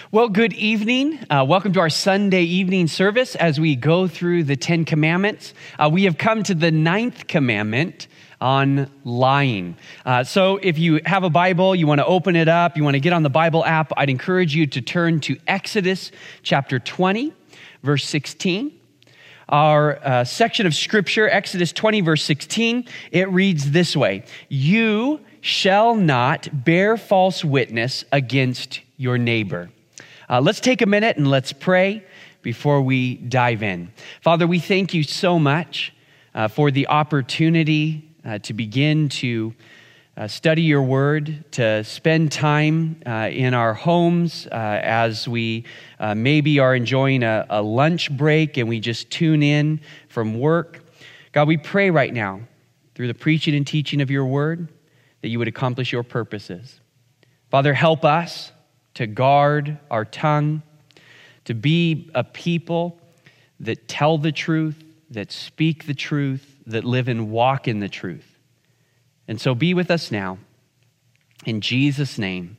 Well, good evening. Welcome to our Sunday evening service as we go through the 10 Commandments. We have come to the 9th commandment on lying. So if you have a Bible, you want to open it up, you want to get on the Bible app, I'd encourage you to turn to Exodus chapter 20, verse 16. Our section of Scripture, Exodus 20, verse 16, it reads this way: "You shall not bear false witness against your neighbor." Let's take a minute and let's pray before we dive in. Father, we thank you so much for the opportunity to begin to study your word, to spend time in our homes as we maybe are enjoying a lunch break and we just tune in from work. God, we pray right now through the preaching and teaching of your word that you would accomplish your purposes. Father, help us to guard our tongue, to be a people that tell the truth, that speak the truth, that live and walk in the truth. And so be with us now. In Jesus' name,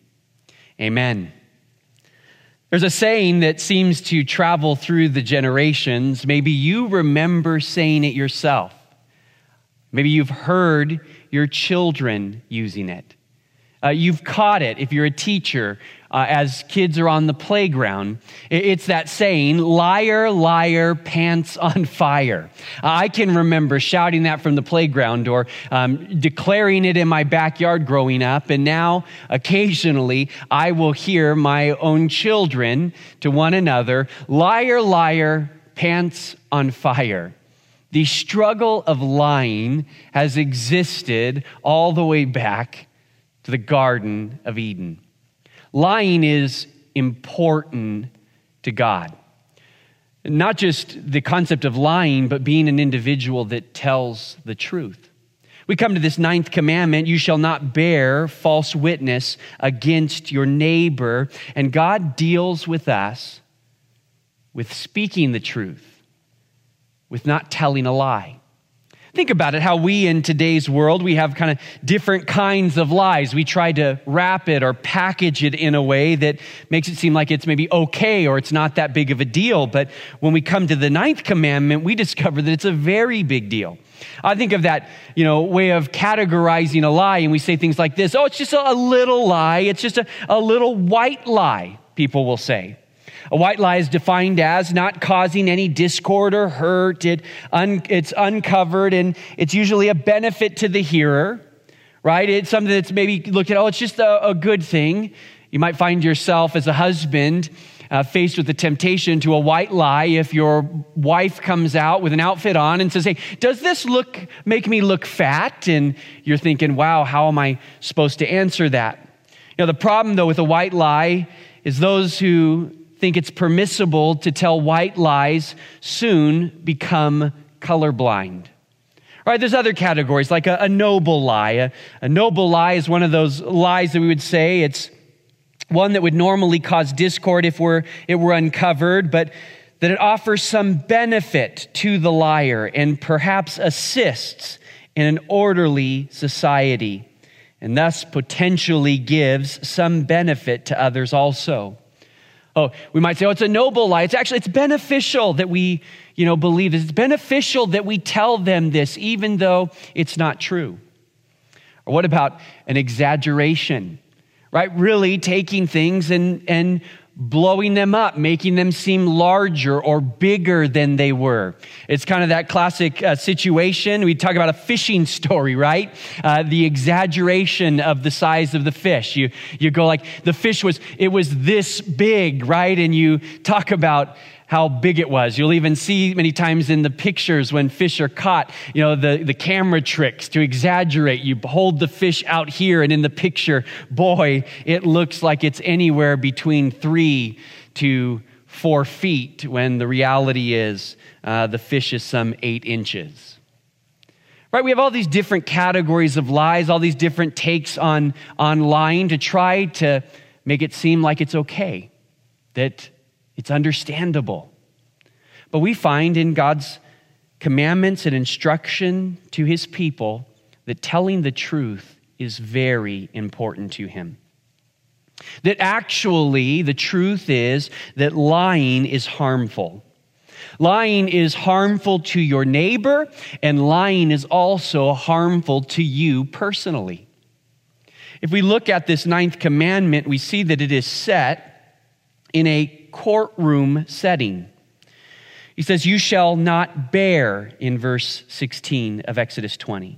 amen. There's a saying that seems to travel through the generations. Maybe you remember saying it yourself. Maybe you've heard your children using it. You've caught it if you're a teacher as kids are on the playground. It's that saying, "Liar, liar, pants on fire." I can remember shouting that from the playground or declaring it in my backyard growing up. And now occasionally I will hear my own children to one another, "Liar, liar, pants on fire." The struggle of lying has existed all the way back to the Garden of Eden. Lying is important to God. Not just the concept of lying, but being an individual that tells the truth. We come to this 9th commandment: you shall not bear false witness against your neighbor. And God deals with us with speaking the truth, with not telling a lie. Think about it, how we in today's world, we have kind of different kinds of lies. We try to wrap it or package it in a way that makes it seem like it's maybe okay or it's not that big of a deal. But when we come to the 9th commandment, we discover that it's a very big deal. I think of that, way of categorizing a lie, and we say things like this: "Oh, it's just a little lie. It's just a little white lie," people will say. A white lie is defined as not causing any discord or hurt. It's uncovered, and it's usually a benefit to the hearer, right? It's something that's maybe looked at, it's just a good thing. You might find yourself as a husband faced with the temptation to a white lie if your wife comes out with an outfit on and says, "Hey, does this make me look fat?" And you're thinking, wow, how am I supposed to answer that? The problem, though, with a white lie is those who think it's permissible to tell white lies soon become colorblind. All right, there's other categories, like a noble lie. A noble lie is one of those lies that we would say it's one that would normally cause discord if it were uncovered, but that it offers some benefit to the liar and perhaps assists in an orderly society, and thus potentially gives some benefit to others also. We might say, it's a noble lie. It's beneficial that we, believe this. It's beneficial that we tell them this, even though it's not true. Or what about an exaggeration, right? Really taking things and blowing them up, making them seem larger or bigger than they were. It's kind of that classic situation. We talk about a fishing story, right? The exaggeration of the size of the fish. You go like, the fish was this big, right? And you talk about how big it was. You'll even see many times in the pictures when fish are caught, the camera tricks to exaggerate. You hold the fish out here, and in the picture, boy, it looks like it's anywhere between 3 to 4 feet, when the reality is the fish is some 8 inches. Right? We have all these different categories of lies, all these different takes on lying to try to make it seem like it's okay, that it's understandable. But we find in God's commandments and instruction to his people that telling the truth is very important to him. That actually the truth is that lying is harmful. Lying is harmful to your neighbor, and lying is also harmful to you personally. If we look at this 9th commandment, we see that it is set in a courtroom setting. He says, "You shall not bear," in verse 16 of Exodus 20.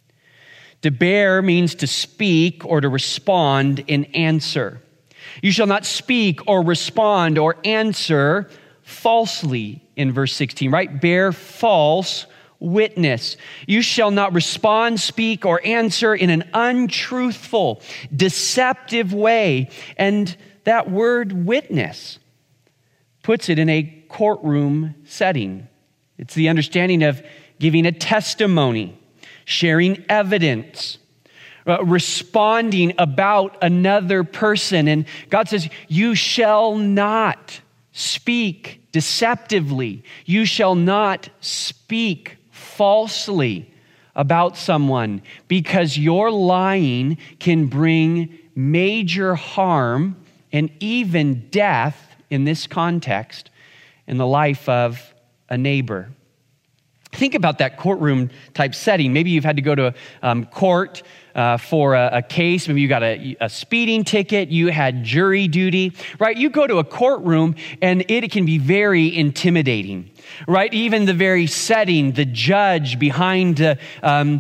To bear means to speak or to respond in answer. You shall not speak or respond or answer falsely, in verse 16, right? Bear false witness. You shall not respond, speak, or answer in an untruthful, deceptive way. And that word witness puts it in a courtroom setting. It's the understanding of giving a testimony, sharing evidence, responding about another person. And God says, you shall not speak deceptively. You shall not speak falsely about someone, because your lying can bring major harm and even death in this context in the life of a neighbor. Think about that courtroom type setting. Maybe you've had to go to court for a case. Maybe you got a speeding ticket. You had jury duty, right? You go to a courtroom and it can be very intimidating, right? Even the very setting, the judge behind the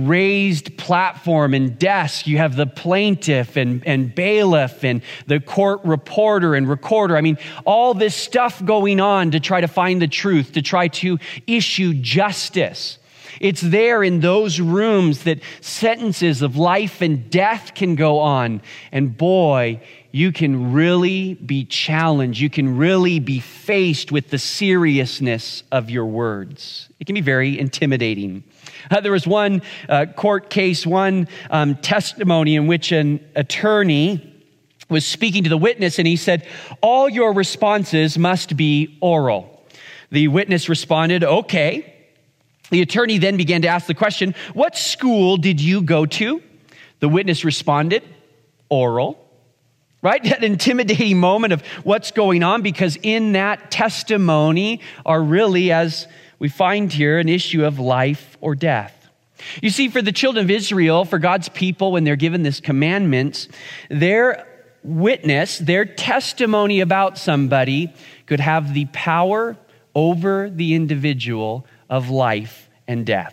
raised platform and desk, you have the plaintiff and bailiff and the court reporter and recorder. I mean, all this stuff going on to try to find the truth, to try to issue justice. It's there in those rooms that sentences of life and death can go on. And boy, you can really be challenged. You can really be faced with the seriousness of your words. It can be very intimidating. There was one court case, one testimony in which an attorney was speaking to the witness, and he said, "All your responses must be oral." The witness responded, "Okay." The attorney then began to ask the question, "What school did you go to?" The witness responded, "Oral." Right? That intimidating moment of what's going on, because in that testimony are really, as we find here, an issue of life or death. You see, for the children of Israel, for God's people, when they're given this commandments, their witness, their testimony about somebody could have the power over the individual of life and death.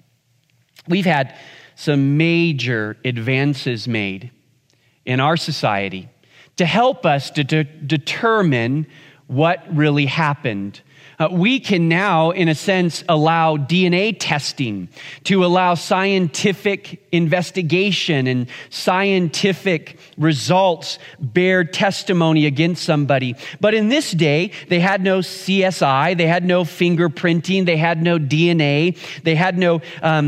We've had some major advances made in our society to help us to determine what really happened. We can now, in a sense, allow DNA testing, to allow scientific investigation and scientific results bear testimony against somebody. But in this day, they had no CSI, they had no fingerprinting, they had no DNA, they had no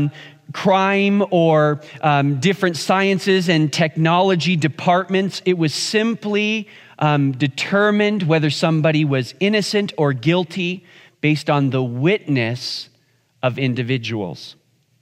crime or different sciences and technology departments. It was simply determined whether somebody was innocent or guilty based on the witness of individuals.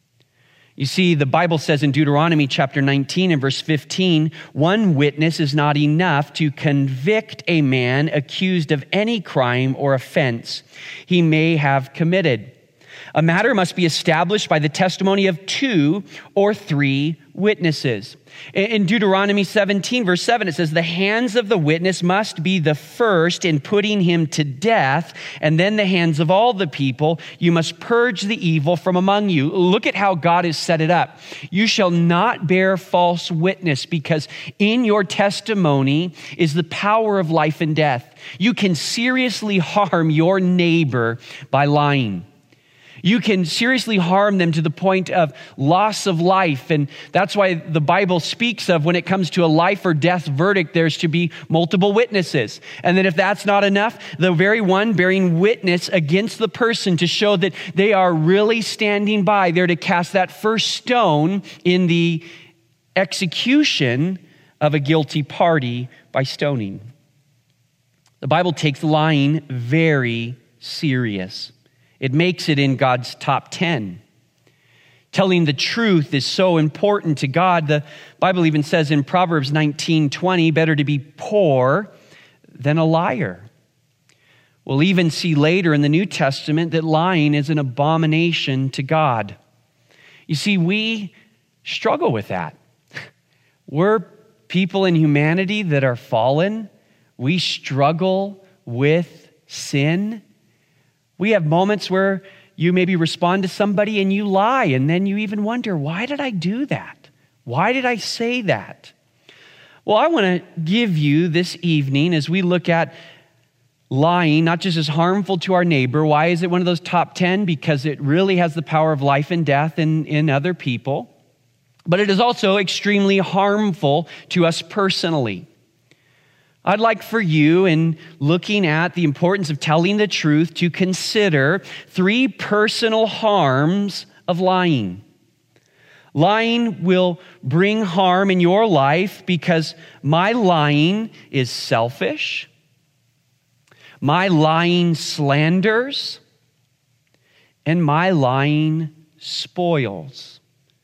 You see, the Bible says in Deuteronomy chapter 19 and verse 15, one witness is not enough to convict a man accused of any crime or offense he may have committed. A matter must be established by the testimony of 2 or 3 witnesses. In Deuteronomy 17, verse 7, it says, the hands of the witness must be the first in putting him to death, and then the hands of all the people. You must purge the evil from among you. Look at how God has set it up. You shall not bear false witness, because in your testimony is the power of life and death. You can seriously harm your neighbor by lying. You can seriously harm them to the point of loss of life. And that's why the Bible speaks of, when it comes to a life or death verdict, there's to be multiple witnesses. And then if that's not enough, the very one bearing witness against the person to show that they are really standing by, they're to cast that first stone in the execution of a guilty party by stoning. The Bible takes lying very serious. It makes it in God's top 10. Telling the truth is so important to God. The Bible even says in Proverbs 19:20, better to be poor than a liar. We'll even see later in the New Testament that lying is an abomination to God. You see, we struggle with that. We're people in humanity that are fallen. We struggle with sin. We have moments where you maybe respond to somebody and you lie, and then you even wonder, why did I do that? Why did I say that? Well, I want to give you this evening, as we look at lying, not just as harmful to our neighbor. Why is it one of those top 10? Because it really has the power of life and death in other people. But it is also extremely harmful to us personally. I'd like for you, in looking at the importance of telling the truth, to consider 3 personal harms of lying. Lying will bring harm in your life because my lying is selfish. My lying slanders, and my lying spoils.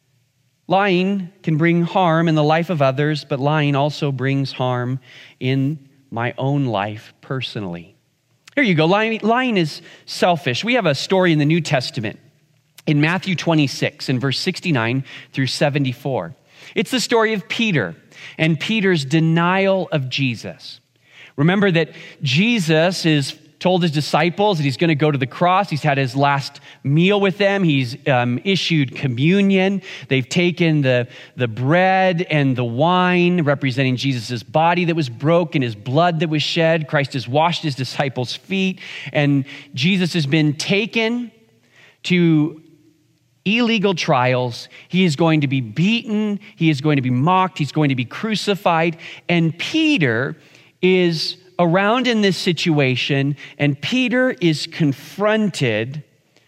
Lying can bring harm in the life of others, but lying also brings harm in my own life personally. Here you go. Lying is selfish. We have a story in the New Testament in Matthew 26 in verse 69 through 74. It's the story of Peter and Peter's denial of Jesus. Remember that Jesus is told his disciples that he's going to go to the cross. He's had his last meal with them. He's issued communion. They've taken the bread and the wine representing Jesus' body that was broken, his blood that was shed. Christ has washed his disciples' feet. And Jesus has been taken to illegal trials. He is going to be beaten. He is going to be mocked. He's going to be crucified. And Peter is around in this situation, and Peter is confronted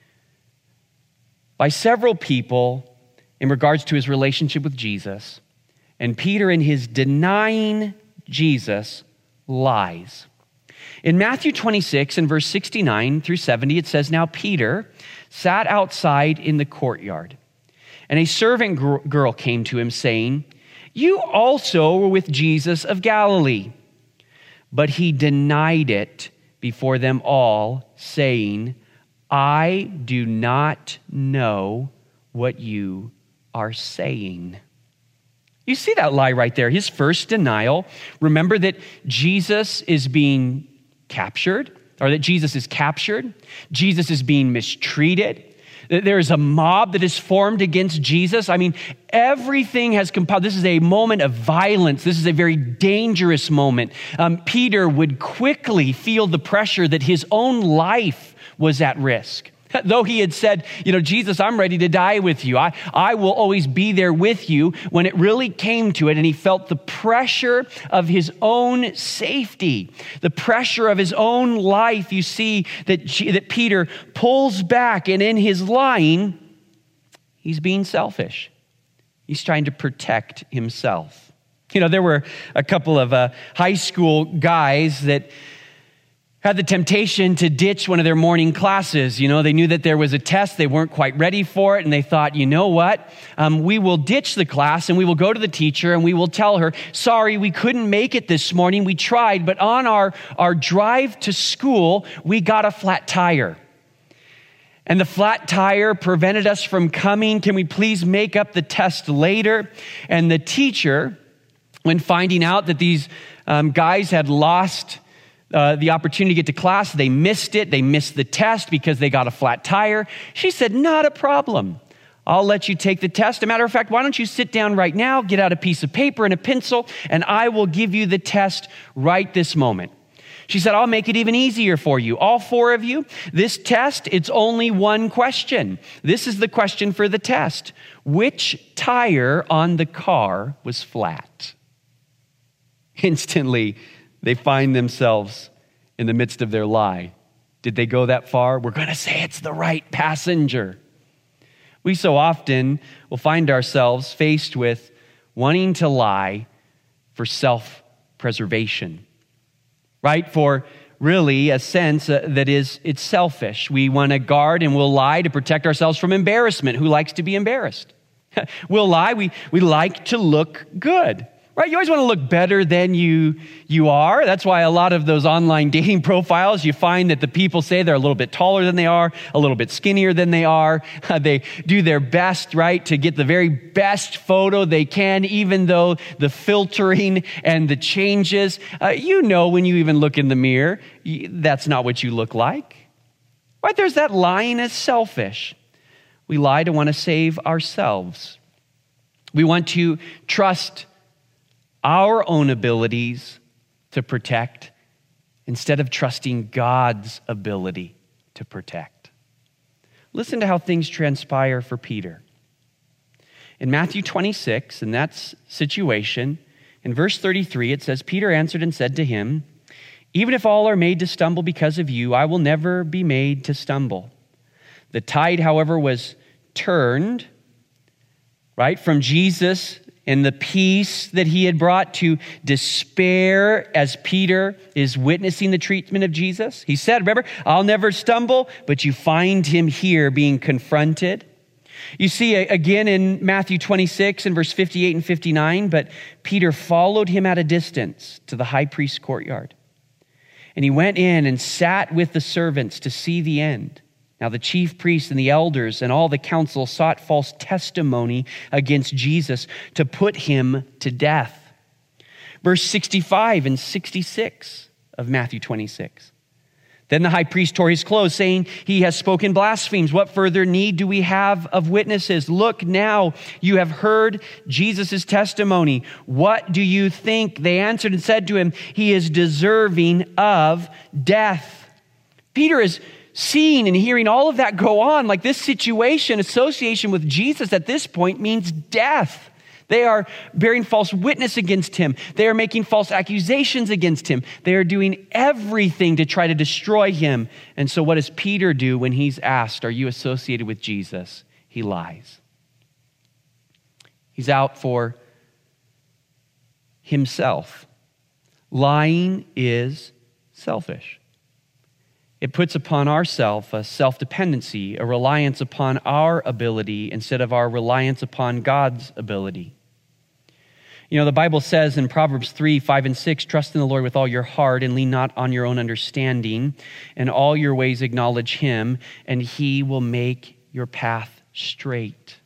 by several people in regards to his relationship with Jesus. And Peter, in his denying Jesus, lies. In Matthew 26 and verse 69 through 70, it says, "Now Peter sat outside in the courtyard, and a servant girl came to him saying, 'You also were with Jesus of Galilee.' But he denied it before them all, saying, 'I do not know what you are saying.'" You see that lie right there, his first denial. Remember that Jesus is being captured, or that Jesus is captured. Jesus is being mistreated. There is a mob that is formed against Jesus. I mean, everything has compiled. This is a moment of violence. This is a very dangerous moment. Peter would quickly feel the pressure that his own life was at risk. Though he had said, "Jesus, I'm ready to die with you. I will always be there with you." When it really came to it, and he felt the pressure of his own safety, the pressure of his own life, you see that Peter pulls back, and in his lying, he's being selfish. He's trying to protect himself. There were a couple of high school guys that had the temptation to ditch one of their morning classes. They knew that there was a test. They weren't quite ready for it. And they thought, you know what? We will ditch the class and we will go to the teacher and we will tell her, "Sorry, we couldn't make it this morning. We tried, but on our drive to school, we got a flat tire. And the flat tire prevented us from coming. Can we please make up the test later?" And the teacher, when finding out that these guys had lost the opportunity to get to class, they missed it. They missed the test because they got a flat tire. She said, "Not a problem. I'll let you take the test. As a matter of fact, why don't you sit down right now, get out a piece of paper and a pencil, and I will give you the test right this moment." She said, "I'll make it even easier for you. All 4 of you, this test, it's only one question. This is the question for the test. Which tire on the car was flat?" Instantly, they find themselves in the midst of their lie. Did they go that far? We're going to say it's the right passenger. We so often will find ourselves faced with wanting to lie for self-preservation, right? For really a sense it's selfish. We want to guard and we'll lie to protect ourselves from embarrassment. Who likes to be embarrassed? We'll lie. We like to look good. Right? You always want to look better than you are. That's why a lot of those online dating profiles, you find that the people say they're a little bit taller than they are, a little bit skinnier than they are. They do their best, right, to get the very best photo they can, even though the filtering and the changes, when you even look in the mirror, that's not what you look like. Right? There's that lying as selfish. We lie to want to save ourselves. We want to trust our own abilities to protect instead of trusting God's ability to protect. Listen to how things transpire for Peter. In Matthew 26, in that situation, in verse 33, it says, Peter answered and said to him, even if all are made to stumble because of you, I will never be made to stumble. The tide, however, was turned, right, from Jesus and the peace that he had brought to despair as Peter is witnessing the treatment of Jesus. He said, remember, I'll never stumble, but you find him here being confronted. You see again in Matthew 26 and verse 58 and 59, but Peter followed him at a distance to the high priest's courtyard. And he went in and sat with the servants to see the end. Now the chief priests and the elders and all the council sought false testimony against Jesus to put him to death. Verse 65 and 66 of Matthew 26. Then the high priest tore his clothes, saying, he has spoken blasphemies. What further need do we have of witnesses? Look now, you have heard Jesus' testimony. What do you think? They answered and said to him, he is deserving of death. Peter is seeing and hearing all of that go on, like this situation, association with Jesus at this point means death. They are bearing false witness against him. They are making false accusations against him. They are doing everything to try to destroy him. And so what does Peter do when he's asked, are you associated with Jesus? He lies. He's out for himself. Lying is selfish. It puts upon ourself a self-dependency, a reliance upon our ability instead of our reliance upon God's ability. You know, the Bible says in Proverbs 3, 5, and 6, trust in the Lord with all your heart and lean not on your own understanding. In all your ways acknowledge him, and he will make your path straight.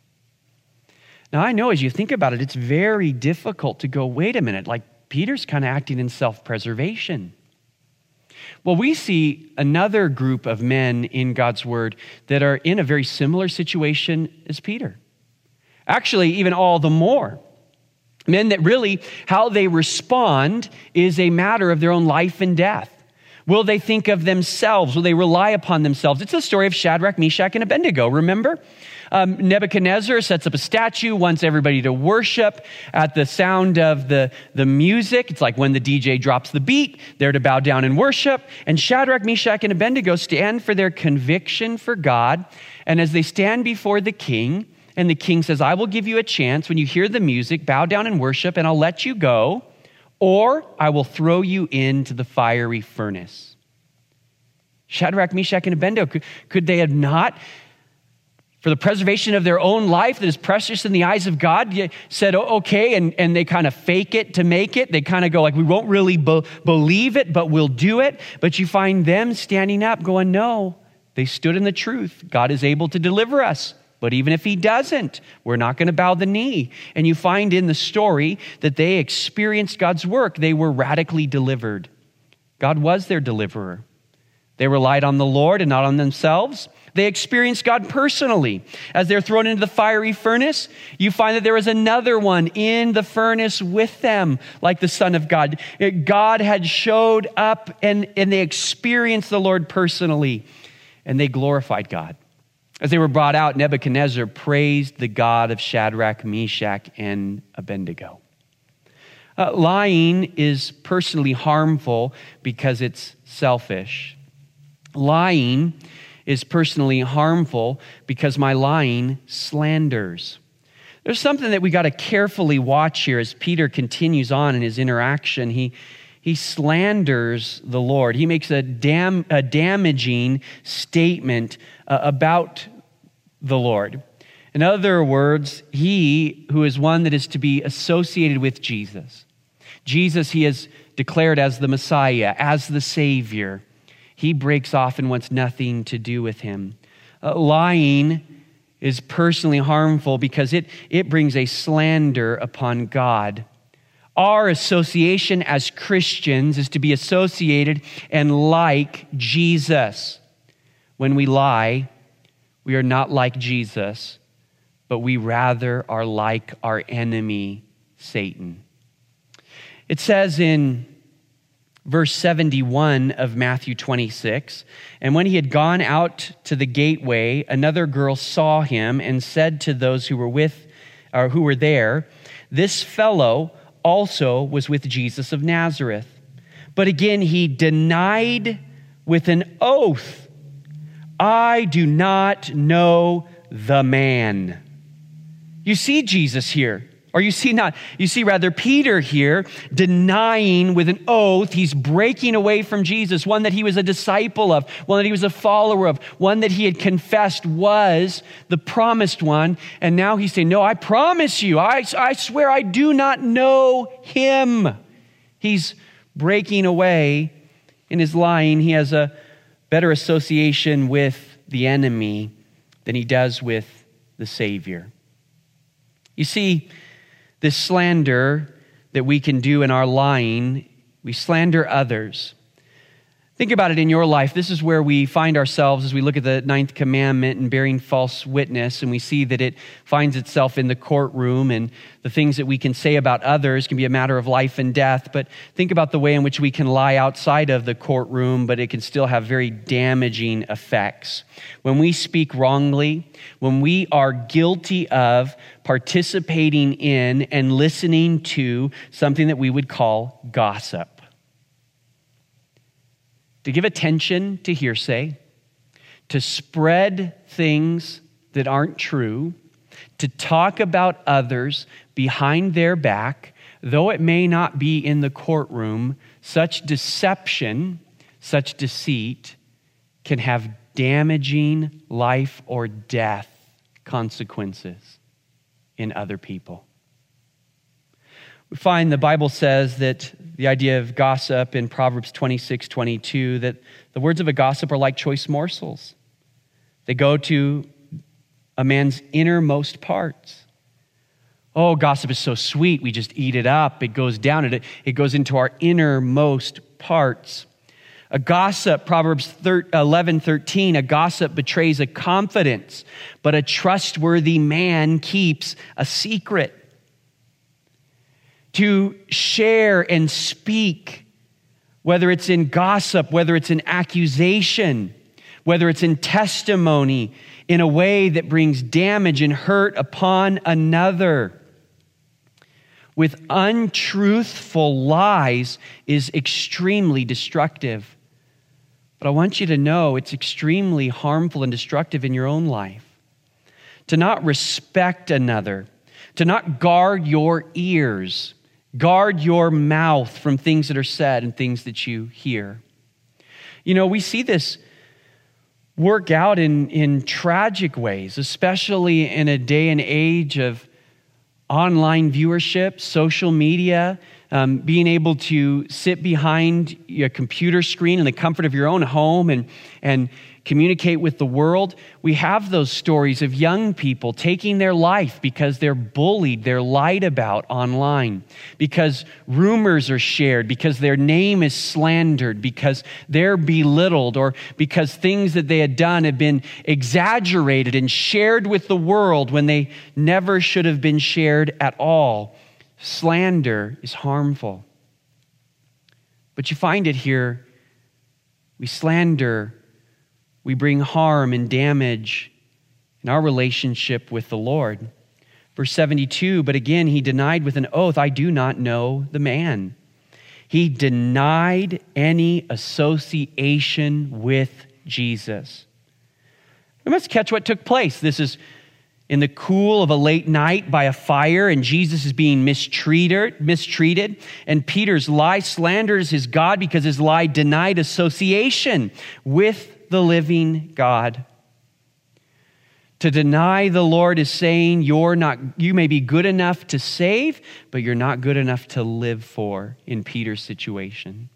Now, I know as you think about it, it's very difficult to go, wait a minute, like Peter's kind of acting in self-preservation. Well, we see another group of men in God's word that are in a very similar situation as Peter. Actually, even all the more. Men that really, how they respond is a matter of their own life and death. Will they think of themselves? Will they rely upon themselves? It's the story of Shadrach, Meshach, and Abednego, remember? Nebuchadnezzar sets up a statue, wants everybody to worship at the sound of the music. It's like when the DJ drops the beat, they're to bow down and worship. And Shadrach, Meshach, and Abednego stand for their conviction for God. And as they stand before the king, and the king says, I will give you a chance when you hear the music, bow down and worship, and I'll let you go, or I will throw you into the fiery furnace. Shadrach, Meshach, and Abednego, could they have not, for the preservation of their own life that is precious in the eyes of God, said, okay, and they kind of fake it to make it. They kind of go like, we won't really believe it, but we'll do it. But you find them standing up going, no, they stood in the truth. God is able to deliver us. But even if he doesn't, we're not going to bow the knee. And you find in the story that they experienced God's work. They were radically delivered. God was their deliverer. They relied on the Lord and not on themselves. They experienced God personally. As they're thrown into the fiery furnace, you find that there was another one in the furnace with them, like the Son of God. God had showed up and they experienced the Lord personally, and they glorified God. As they were brought out, Nebuchadnezzar praised the God of Shadrach, Meshach, and Abednego. Lying is personally harmful because it's selfish. Lying is personally harmful because my lying slanders. There's something that we got to carefully watch here as Peter continues on in his interaction. He He slanders the Lord. He makes a damaging statement about the Lord. In other words, he who is one that is to be associated with Jesus. Jesus, he is declared as the Messiah, as the Savior. He breaks off and wants nothing to do with him. Lying is personally harmful because it brings a slander upon God. Our association as Christians is to be associated and like Jesus. When we lie, we are not like Jesus, but we rather are like our enemy, Satan. It says in verse 71 of Matthew 26, "And when he had gone out to the gateway, another girl saw him and said to those who were there, 'This fellow also was with Jesus of Nazareth.' But again he denied with an oath, 'I do not know the man.'" You see Jesus here. Or you see rather Peter here denying with an oath. He's breaking away from Jesus, one that he was a disciple of, one that he was a follower of, one that he had confessed was the promised one. And now he's saying, "No, I promise you, I swear I do not know him." He's breaking away in his lying. He has a better association with the enemy than he does with the Savior. You see, this slander that we can do in our lying, we slander others. Think about it in your life. This is where we find ourselves as we look at the 9th commandment and bearing false witness, and we see that it finds itself in the courtroom, and the things that we can say about others can be a matter of life and death. But think about the way in which we can lie outside of the courtroom, but it can still have very damaging effects. When we speak wrongly, when we are guilty of participating in and listening to something that we would call gossip. To give attention to hearsay, to spread things that aren't true, to talk about others behind their back, though it may not be in the courtroom, such deception, such deceit can have damaging life or death consequences in other people. We find the Bible says that the idea of gossip in Proverbs 26:22, that the words of a gossip are like choice morsels. They go to a man's innermost parts. Oh, gossip is so sweet, we just eat it up. It goes down, it goes into our innermost parts. A gossip, Proverbs 11:13, a gossip betrays a confidence, but a trustworthy man keeps a secret. To share and speak, whether it's in gossip, whether it's in accusation, whether it's in testimony, in a way that brings damage and hurt upon another, with untruthful lies is extremely destructive. But I want you to know it's extremely harmful and destructive in your own life. To not respect another, to not guard your ears, guard your mouth from things that are said and things that you hear. You know, we see this work out in tragic ways, especially in a day and age of online viewership, social media, being able to sit behind your computer screen in the comfort of your own home and communicate with the world. We have those stories of young people taking their life because they're bullied, they're lied about online, because rumors are shared, because their name is slandered, because they're belittled, or because things that they had done have been exaggerated and shared with the world when they never should have been shared at all. Slander is harmful. But you find it here. We slander, we bring harm and damage in our relationship with the Lord. Verse 72, but again he denied with an oath, "I do not know the man." He denied any association with Jesus. We must catch what took place. This is in the cool of a late night by a fire, and Jesus is being mistreated, and Peter's lie slanders his God because his lie denied association with the living God. To deny the Lord is saying you may be good enough to save, but you're not good enough to live for in Peter's situation.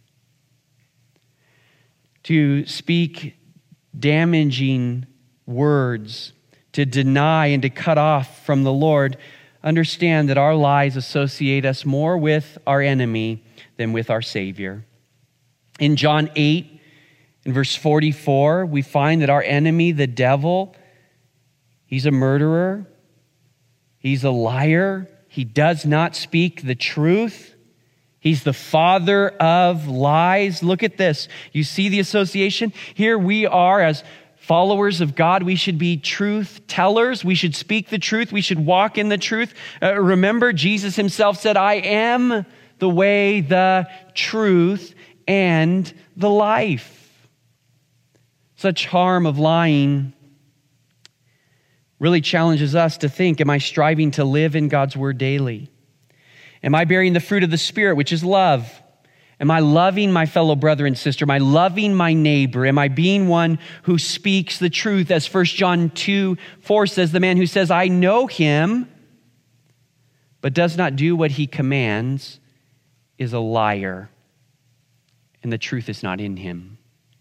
To speak damaging words, to deny and to cut off from the Lord, understand that our lies associate us more with our enemy than with our Savior. In John 8, in verse 44, we find that our enemy, the devil, he's a murderer, he's a liar, he does not speak the truth, he's the father of lies. Look at this. You see the association? Here we are as followers of God. We should be truth tellers. We should speak the truth. We should walk in the truth. Remember, Jesus himself said, I am the way, the truth, and the life. Such harm of lying really challenges us to think, am I striving to live in God's word daily? Am I bearing the fruit of the Spirit, which is love? Am I loving my fellow brother and sister? Am I loving my neighbor? Am I being one who speaks the truth? As 1 John 2:4 says, the man who says, I know him, but does not do what he commands is a liar, and the truth is not in him.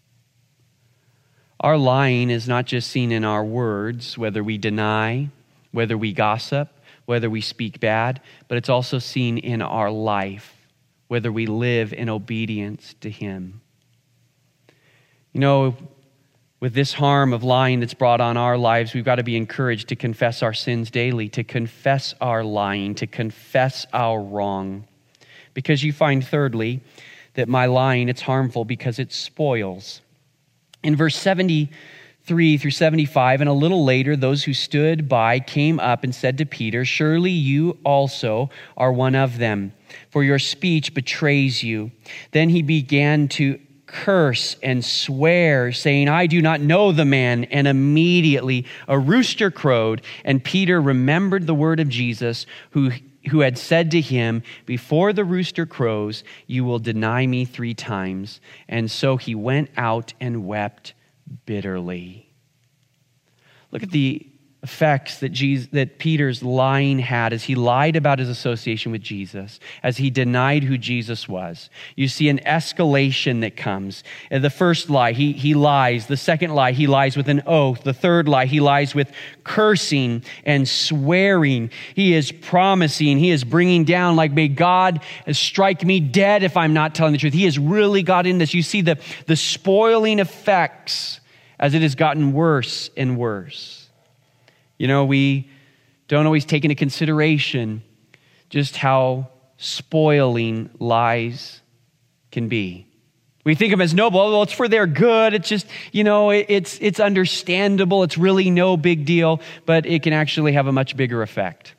Our lying is not just seen in our words, whether we deny, whether we gossip, whether we speak bad, but it's also seen in our life, whether we live in obedience to him. You know, with this harm of lying that's brought on our lives, we've got to be encouraged to confess our sins daily, to confess our lying, to confess our wrong. Because you find, thirdly, that my lying, it's harmful because it spoils. In verse 73 through 75, and a little later, those who stood by came up and said to Peter, surely you also are one of them, for your speech betrays you. Then he began to curse and swear, saying, I do not know the man. And immediately a rooster crowed, and Peter remembered the word of Jesus, who had said to him, before the rooster crows, you will deny me 3 times. And so he went out and wept bitterly. Look at the effects that Peter's lying had as he lied about his association with Jesus, as he denied who Jesus was. You see an escalation that comes. The first lie, he lies. The second lie, he lies with an oath. The third lie, he lies with cursing and swearing. He is promising, he is bringing down, like, may God strike me dead if I'm not telling the truth. He has really got in this. You see the spoiling effects as it has gotten worse and worse. You know, we don't always take into consideration just how spoiling lies can be. We think of them as noble. Well, it's for their good. It's just, you know, it's understandable. It's really no big deal, but it can actually have a much bigger effect.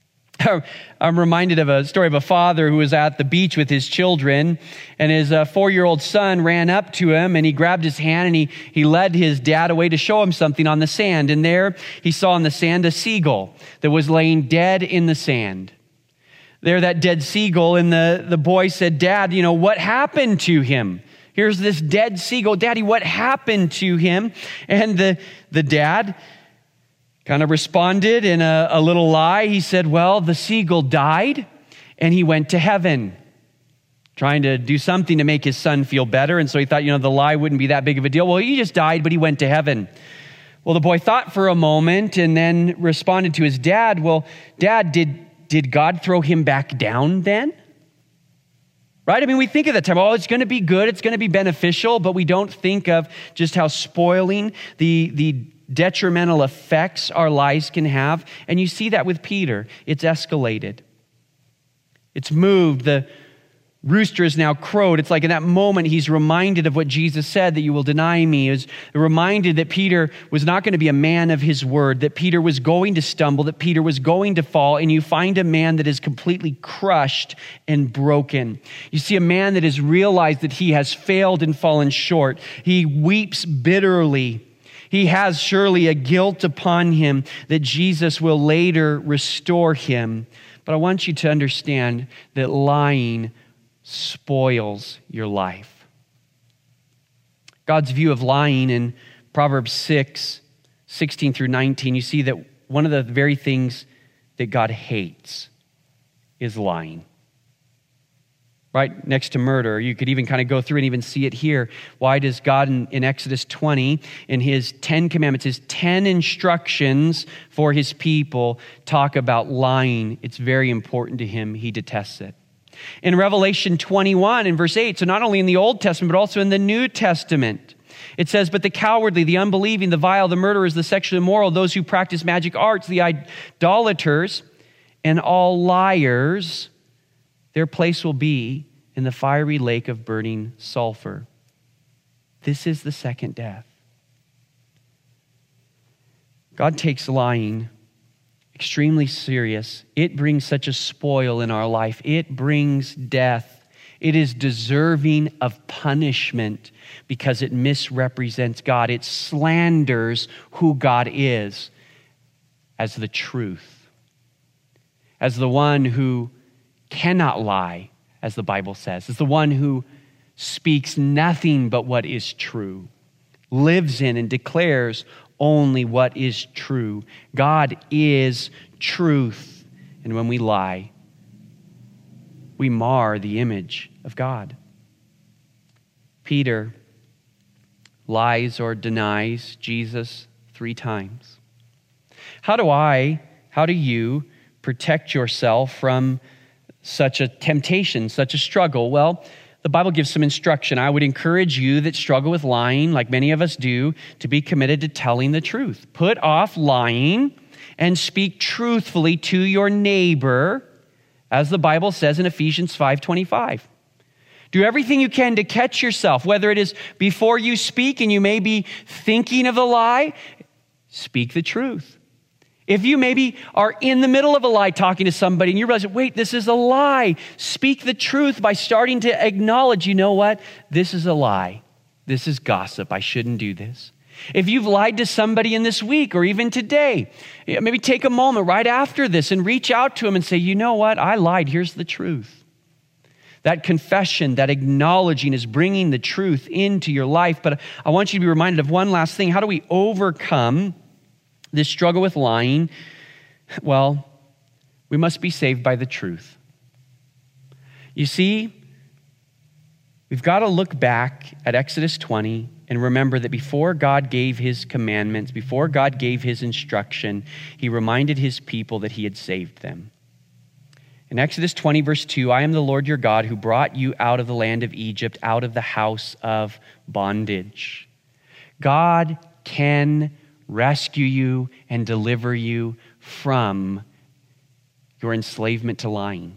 I'm reminded of a story of a father who was at the beach with his children, and his 4-year-old son ran up to him, and he grabbed his hand, and he led his dad away to show him something on the sand. And there he saw on the sand a seagull that was laying dead in the sand. There, that dead seagull, and the boy said, Dad, you know, what happened to him? Here's this dead seagull. Daddy, what happened to him? And the dad kind of responded in a little lie. He said, well, the seagull died and he went to heaven, trying to do something to make his son feel better. And so he thought, you know, the lie wouldn't be that big of a deal. Well, he just died, but he went to heaven. Well, the boy thought for a moment and then responded to his dad, well, Dad, did God throw him back down then? Right? I mean, we think of that time, oh, it's going to be good, it's going to be beneficial, but we don't think of just how spoiling the detrimental effects our lies can have. And you see that with Peter. It's escalated. It's moved. The rooster is now crowed. It's like in that moment he's reminded of what Jesus said, that you will deny me. He was reminded that Peter was not going to be a man of his word, that Peter was going to stumble, that Peter was going to fall. And you find a man that is completely crushed and broken. You see a man that has realized that he has failed and fallen short. He weeps bitterly. He has surely a guilt upon him that Jesus will later restore him. But I want you to understand that lying spoils your life. God's view of lying in Proverbs 6:16 through 19, you see that one of the very things that God hates is lying. Right next to murder. You could even kind of go through and even see it here. Why does God in Exodus 20, in his 10 commandments, his 10 instructions for his people, talk about lying? It's very important to him. He detests it. In Revelation 21 in verse 8, so not only in the Old Testament, but also in the New Testament, it says, but the cowardly, the unbelieving, the vile, the murderers, the sexually immoral, those who practice magic arts, the idolaters, and all liars, their place will be in the fiery lake of burning sulfur. This is the second death. God takes lying extremely serious. It brings such a spoil in our life. It brings death. It is deserving of punishment because it misrepresents God. It slanders who God is as the truth, as the one who cannot lie, as the Bible says, as the one who speaks nothing but what is true, lives in and declares only what is true. God is truth. And when we lie, we mar the image of God. Peter lies or denies Jesus 3 times. How do you protect yourself from such a temptation, such a struggle? Well, the Bible gives some instruction. I would encourage you that struggle with lying, like many of us do, to be committed to telling the truth. Put off lying and speak truthfully to your neighbor, as the Bible says in Ephesians 5:25. Do everything you can to catch yourself, whether it is before you speak and you may be thinking of the lie, speak the truth. If you maybe are in the middle of a lie talking to somebody and you realize, wait, this is a lie, speak the truth by starting to acknowledge, you know what? This is a lie. This is gossip. I shouldn't do this. If you've lied to somebody in this week or even today, maybe take a moment right after this and reach out to them and say, you know what? I lied. Here's the truth. That confession, that acknowledging is bringing the truth into your life. But I want you to be reminded of one last thing. How do we overcome this struggle with lying? Well, we must be saved by the truth. You see, we've got to look back at Exodus 20 and remember that before God gave his commandments, before God gave his instruction, he reminded his people that he had saved them. In Exodus 20, verse 2, I am the Lord your God who brought you out of the land of Egypt, out of the house of bondage. God can rescue you and deliver you from your enslavement to lying.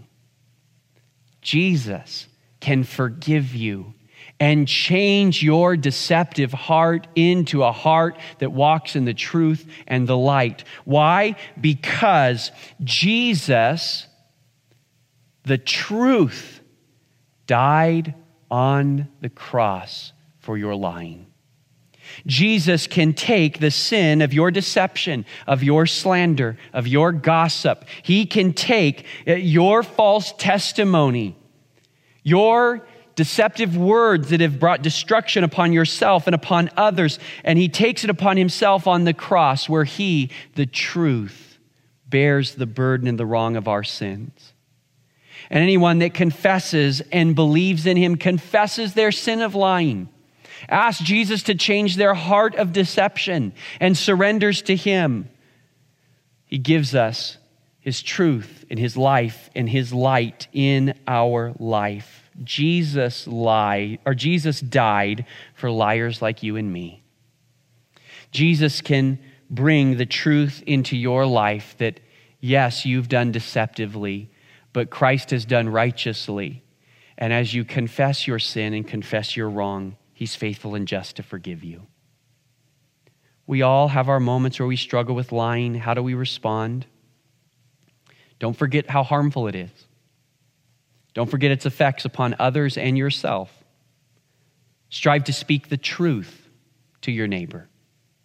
Jesus can forgive you and change your deceptive heart into a heart that walks in the truth and the light. Why? Because Jesus, the truth, died on the cross for your lying. Jesus can take the sin of your deception, of your slander, of your gossip. He can take your false testimony, your deceptive words that have brought destruction upon yourself and upon others, and he takes it upon himself on the cross where he, the truth, bears the burden and the wrong of our sins. And anyone that confesses and believes in him confesses their sin of lying, asks Jesus to change their heart of deception, and surrenders to him. He gives us his truth and his life and his light in our life. Jesus died for liars like you and me. Jesus can bring the truth into your life that, yes, you've done deceptively, but Christ has done righteously. And as you confess your sin and confess your wrong, he's faithful and just to forgive you. We all have our moments where we struggle with lying. How do we respond? Don't forget how harmful it is. Don't forget its effects upon others and yourself. Strive to speak the truth to your neighbor.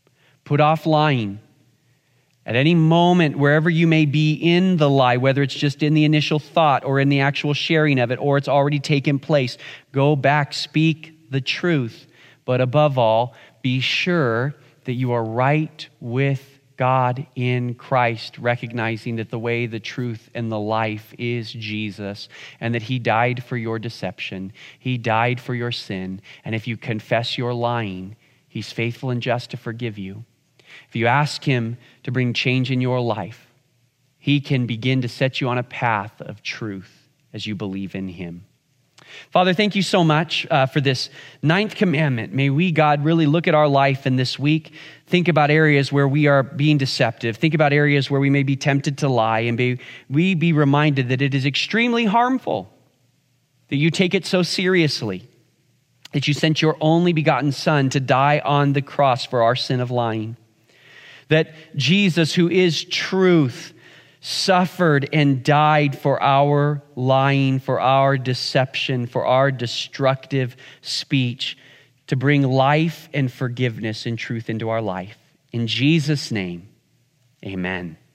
Put off lying. At any moment, wherever you may be in the lie, whether it's just in the initial thought or in the actual sharing of it, or it's already taken place, go back, speak the truth. But above all, be sure that you are right with God in Christ, recognizing that the way, the truth, and the life is Jesus, and that He died for your deception. He died for your sin. And if you confess your lying, He's faithful and just to forgive you. If you ask Him to bring change in your life, He can begin to set you on a path of truth as you believe in Him. Father, thank you so much for this 9th commandment. May we, God, really look at our life in this week, think about areas where we are being deceptive, think about areas where we may be tempted to lie, and we be reminded that it is extremely harmful, that you take it so seriously, that you sent your only begotten Son to die on the cross for our sin of lying, that Jesus, who is truth, suffered and died for our lying, for our deception, for our destructive speech, to bring life and forgiveness and truth into our life. In Jesus' name, amen.